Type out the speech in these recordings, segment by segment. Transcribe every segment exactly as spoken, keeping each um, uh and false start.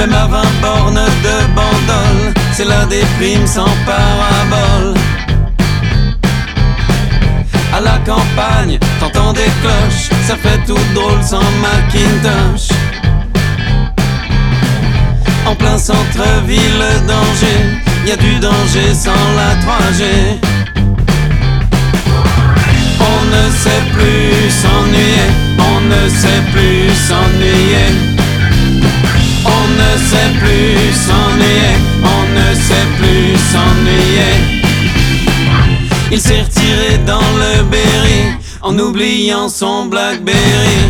Même à vingt bornes de bandole, c'est la déprime sans parabole. À la campagne, t'entends des cloches, ça fait tout drôle sans Macintosh. En plein centre-ville, danger, y a du danger sans la trois G. On ne sait plus s'ennuyer, on ne sait plus s'ennuyer. On ne sait plus s'ennuyer, on ne sait plus s'ennuyer. Il s'est retiré dans le Berry en oubliant son Blackberry.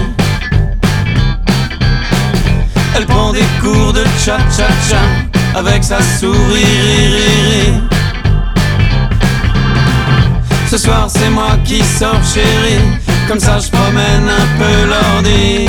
Elle prend des cours de cha-cha-cha avec sa souris ri-ri-ri. Ce soir c'est moi qui sors chérie, comme ça je promène un peu l'ordi.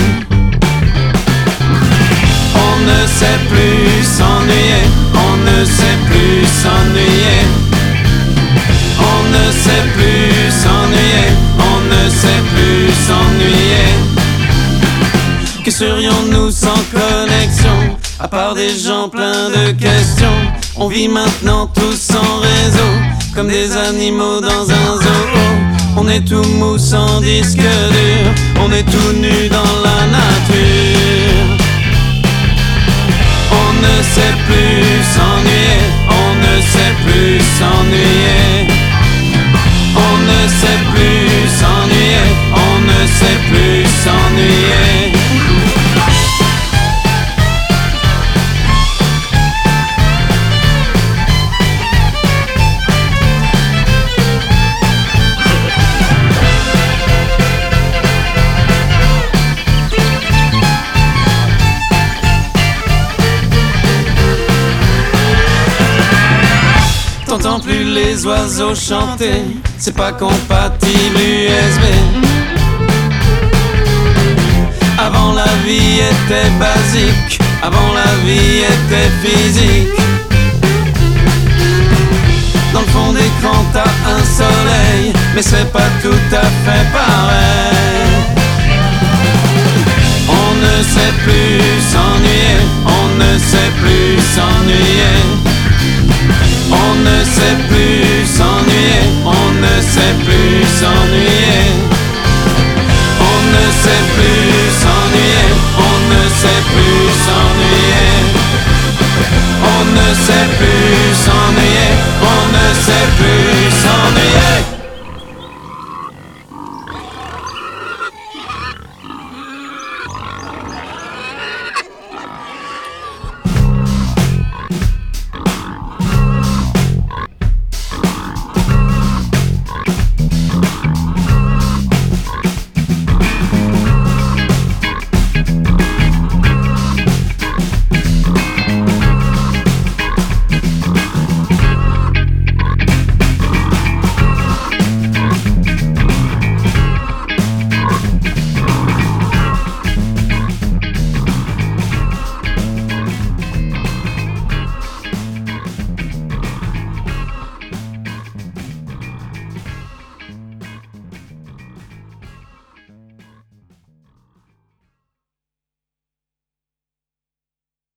On ne sait plus s'ennuyer, on ne sait plus s'ennuyer. On ne sait plus s'ennuyer, on ne sait plus s'ennuyer. Que serions-nous sans connexion, à part des gens pleins de questions? On vit maintenant tous sans réseau, comme des animaux dans un zoo. On est tout mou sans disque dur, on est tout nu dans la nature. On ne sait plus s'ennuyer, on ne sait plus s'ennuyer. On ne sait plus s'ennuyer, on ne sait plus s'ennuyer. T'entends plus les oiseaux chanter, c'est pas compatible U S B. Avant la vie était basique, avant la vie était physique. Dans le fond d'écran t'as un soleil, mais c'est pas tout à fait pareil. On ne sait plus s'ennuyer, on ne sait plus s'ennuyer. On ne sait plus s'ennuyer, on ne sait plus s'ennuyer. On ne sait plus